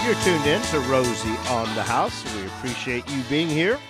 You're tuned in to Rosie on the House. We appreciate you being here.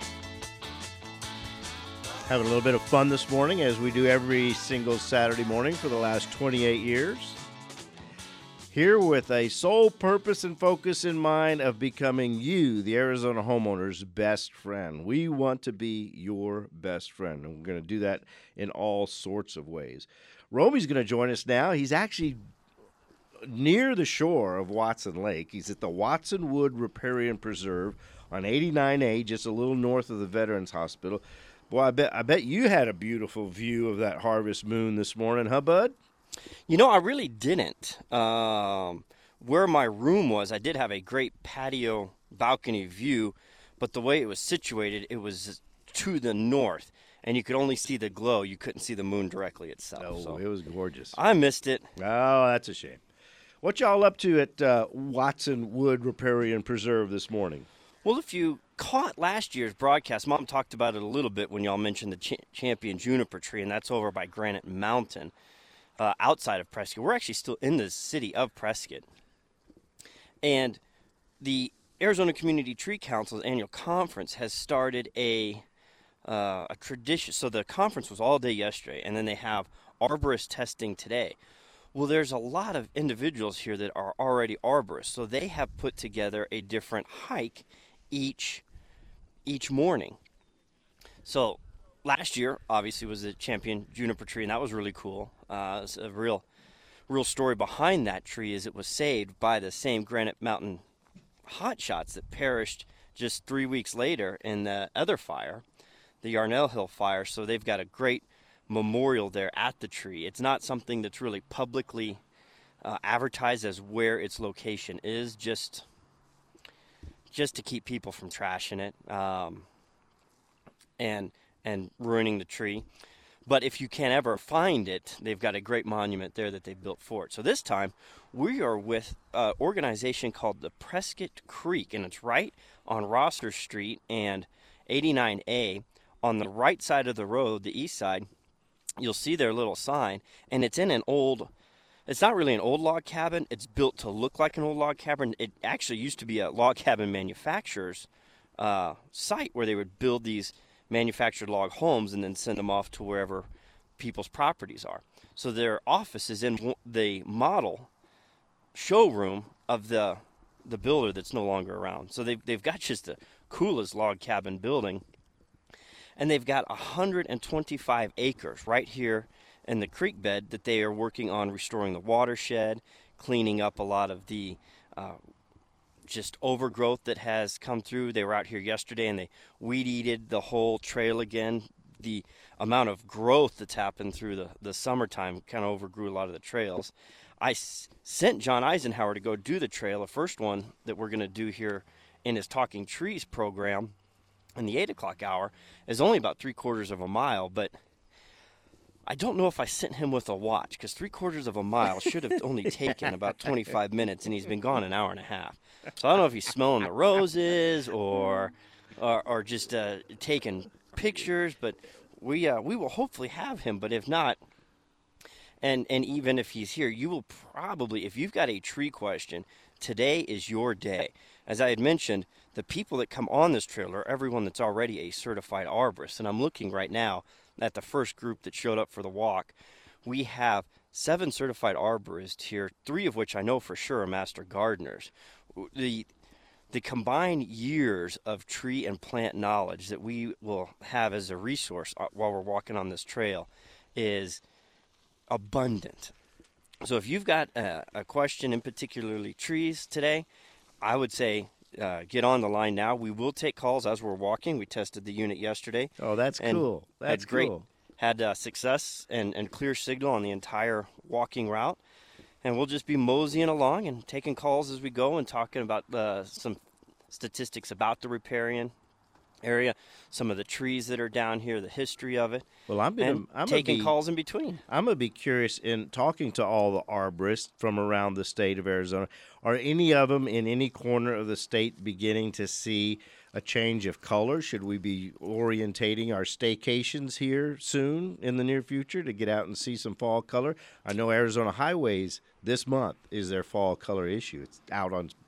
Having a little bit of fun this morning, as we do every single Saturday morning for the last 28 years. Here with a sole purpose and focus in mind of becoming you, the Arizona homeowner's best friend. We want to be your best friend, and we're going to do that in all sorts of ways. Romy's going to join us now. He's actually near the shore of Watson Lake. He's at the Watson Wood Riparian Preserve on 89A, just a little north of the Veterans Hospital. Boy, I bet you had a beautiful view of that harvest moon this morning, huh, bud? You know, I really didn't. Where my room was, I did have a great patio balcony view, but the way it was situated, it was to the north, and you could only see the glow. You couldn't see the moon directly itself. Oh, so it was gorgeous. I missed it. Oh, that's a shame. What y'all up to at Watson Wood Riparian Preserve this morning? Well, if you caught last year's broadcast, Mom talked about it a little bit when y'all mentioned the champion juniper tree, and that's over by Granite Mountain. Outside of Prescott. We're actually still in the city of Prescott. And the Arizona Community Tree Council's annual conference has started a tradition. So the conference was all day yesterday, and then they have arborist testing today. Well, there's a lot of individuals here that are already arborists, so they have put together a different hike each morning. So last year, obviously, was the champion juniper tree, and that was really cool. It's a real story behind that tree is it was saved by the same Granite Mountain hotshots that perished just 3 weeks later in the other fire, the Yarnell Hill fire. So they've got a great memorial there at the tree. It's not something that's really publicly advertised as where its location is, just to keep people from trashing it and ruining the tree. But if you can't ever find it, they've got a great monument there that they've built for it. So this time, we are with an organization called the Prescott Creek, and it's right on Rosser Street and 89A. On the right side of the road, the east side, you'll see their little sign, and it's in it's not really an old log cabin. It's built to look like an old log cabin. It actually used to be a log cabin manufacturer's site where they would build these manufactured log homes and then send them off to wherever people's properties are. So their office is in the model showroom of the builder that's no longer around. So they've got just the coolest log cabin building, and they've got 125 acres right here in the creek bed that they are working on restoring the watershed, cleaning up a lot of the just overgrowth that has come through. They were out here yesterday and they weed-eated the whole trail again. The amount of growth that's happened through the summertime kind of overgrew a lot of the trails. I sent John Eisenhower to go do the trail, the first one that we're going to do here in his Talking Trees program in the 8 o'clock hour is only about 3/4 of a mile, but I don't know if I sent him with a watch because 3/4 of a mile should have only taken about 25 minutes, and he's been gone an hour and a half. So I don't know if he's smelling the roses or just taking pictures, but we will hopefully have him. But if not, and even if he's here, you will probably, if you've got a tree question, today is your day. As I had mentioned, the people that come on this trail are everyone that's already a certified arborist, and I'm looking right now at the first group that showed up for the walk. We have 7 certified arborists here, 3 of which I know for sure are master gardeners. The combined years of tree and plant knowledge that we will have as a resource while we're walking on this trail is abundant. So if you've got a question in particularly trees today, I would say get on the line now. We will take calls as we're walking. We tested the unit yesterday. Oh, that's cool. That's great. Cool. Had success and clear signal on the entire walking route. And we'll just be moseying along and taking calls as we go and talking about some statistics about the riparian area, some of the trees that are down here, the history of it. Well, I'm taking calls in between. I'm going to be curious in talking to all the arborists from around the state of Arizona. Are any of them in any corner of the state beginning to see a change of color? Should we be orientating our staycations here soon in the near future to get out and see some fall color? I know Arizona Highways this month is their fall color issue. It's out on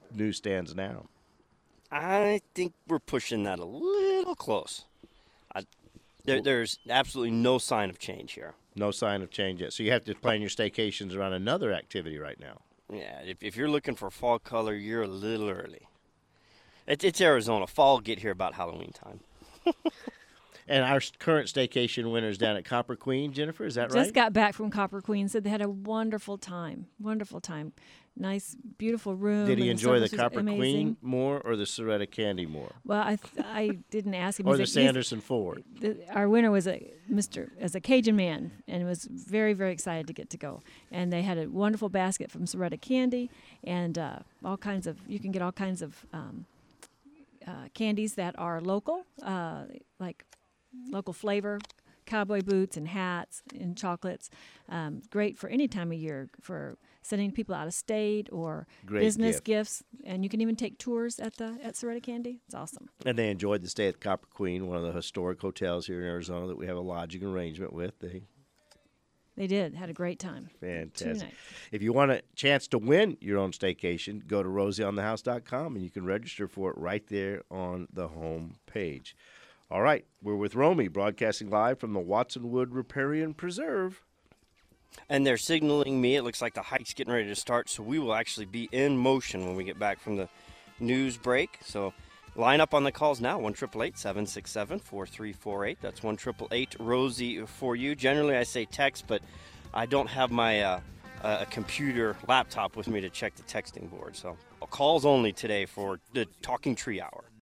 newsstands now? I think we're pushing that a little close. There's absolutely no sign of change here. No sign of change yet. So you have to plan your staycations around another activity right now. Yeah, if you're looking for fall color, you're a little early. It's Arizona. Fall will get here about Halloween time. And our current staycation winners down at Copper Queen, Jennifer, is that right? Just got back from Copper Queen. Said they had a wonderful time. Wonderful time. Nice, beautiful room. Did he and enjoy the service was Copper amazing. Queen more or the Soretta Candy more? Well, I didn't ask him. Or He's the a- he's- Sanderson Ford? Our winner was a Cajun man, and was very, very excited to get to go. And they had a wonderful basket from Soretta Candy, and all kinds of. You can get all kinds of candies that are local, like local flavor, cowboy boots and hats and chocolates. Great for any time of year for sending people out of state or Great business gift. gifts. And you can even take tours at Soretta Candy. It's awesome. And they enjoyed the stay at Copper Queen, one of the historic hotels here in Arizona that we have a lodging arrangement with. They did. Had a great time. 2 Fantastic. nights. If you want a chance to win your own staycation, go to rosieonthehouse.com and you can register for it right there on the home page. All right, we're with Romy, broadcasting live from the Watsonwood Riparian Preserve. And they're signaling me. It looks like the hike's getting ready to start, so we will actually be in motion when we get back from the news break. So line up on the calls now, 1-888-767-4348. That's 1-888-ROSIE for you. Generally, I say text, but I don't have my a computer laptop with me to check the texting board. So calls only today for the Talking Tree Hour.